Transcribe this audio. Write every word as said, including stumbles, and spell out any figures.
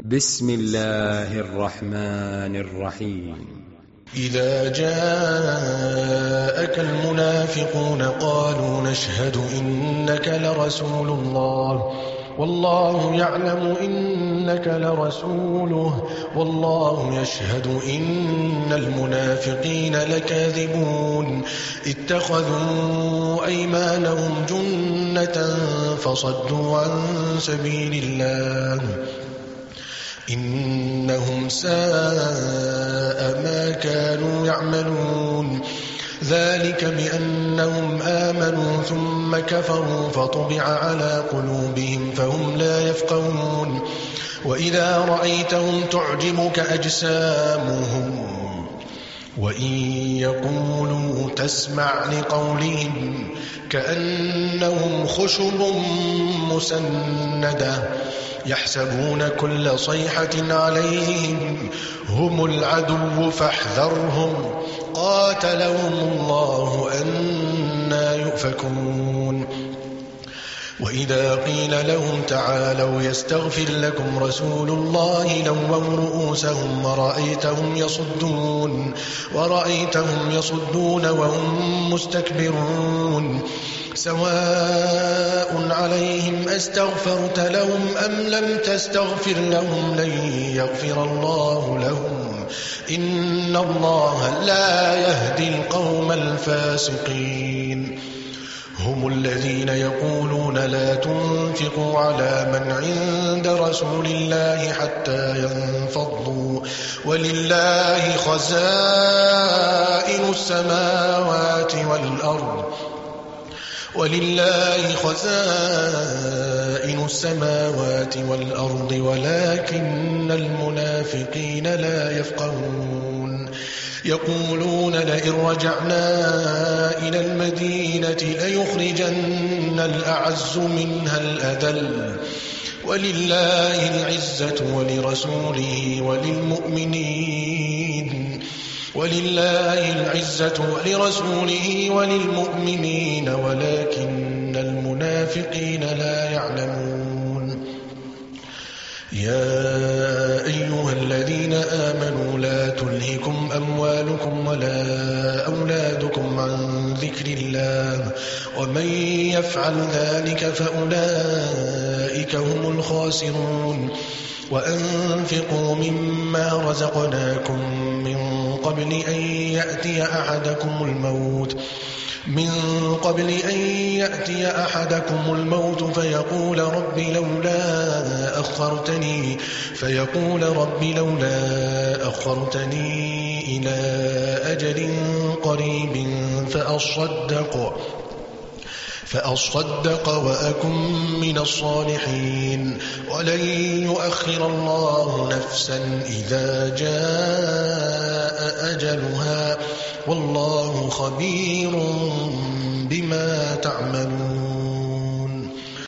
بسم الله الرحمن الرحيم. إذا جاءك المنافقون قالوا نشهد إنك لرسول الله والله يعلم إنك لرسوله والله يشهد إن المنافقين لكاذبون اتخذوا أيمانهم جنة فصدوا عن سبيل الله إنهم ساء ما كانوا يعملون ذلك بأنهم آمنوا ثم كفروا فطبع على قلوبهم فهم لا يفقهون وإذا رأيتهم تعجبك أجسامهم وإن يقولوا تسمع لقولهم كأنهم خشب مسندة يحسبون كل صيحة عليهم هم العدو فاحذرهم قاتلهم الله أنى يؤفكون وإذا قيل لهم تعالوا يستغفر لكم رسول الله لووا رؤوسهم ورأيتهم يصدون ورأيتهم يصدون وهم مستكبرون سواء عليهم أستغفرت لهم أم لم تستغفر لهم لن يغفر الله لهم إن الله لا يهدي القوم الفاسقين هم الذين يقولون لا تنفقوا على من عند رسول الله حتى ينفضوا ولله خزائن السماوات والأرض ولله خزائن السماوات والأرض ولكن المنافقين لا يفقهون يقولون لئن رجعنا إلى المدينة ليخرجن الأعز منها الأذل ولله العزة ولرسوله وللمؤمنين ولله العزة ولرسوله وللمؤمنين ولكن المنافقين لا يعلمون يا أيها الذين آمنوا لا تلهكم أموالكم ولا أولادكم عن ذكر الله ومن يفعل ذلك فأولئك هم الخاسرون وأنفقوا مما رزقناكم من قبل أن يأتي أحدكم الموت من قبل أن يأتي أحدكم الموت فيقول رب لولا أخرتني فيقول رب لولا أخرتني إلى أجل قريب فأصدق فأصدق وأكن من الصالحين ولن يؤخر الله نفسا إذا جاء أجلها والله خبير بما تعملون.